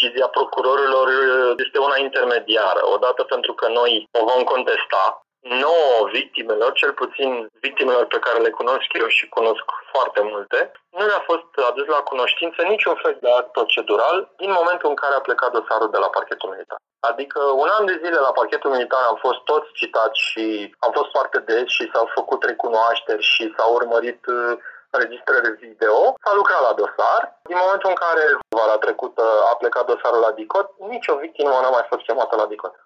decizia procurorilor este una intermediară. Odată pentru că noi o vom contesta, nouă victimelor, cel puțin victimelor pe care le cunosc eu și cunosc foarte multe, nu le-a fost adus la cunoștință niciun fel de act procedural din momentul în care a plecat dosarul de la parchetul militar. Adică un an de zile la parchetul militar am fost toți citați și am fost foarte des și s-au făcut recunoașteri și s-au urmărit înregistrări video, s-a lucrat la dosar. Din momentul în care vara trecută a plecat dosarul la DICOT, nicio victimă n-a mai fost chemată la DICOT.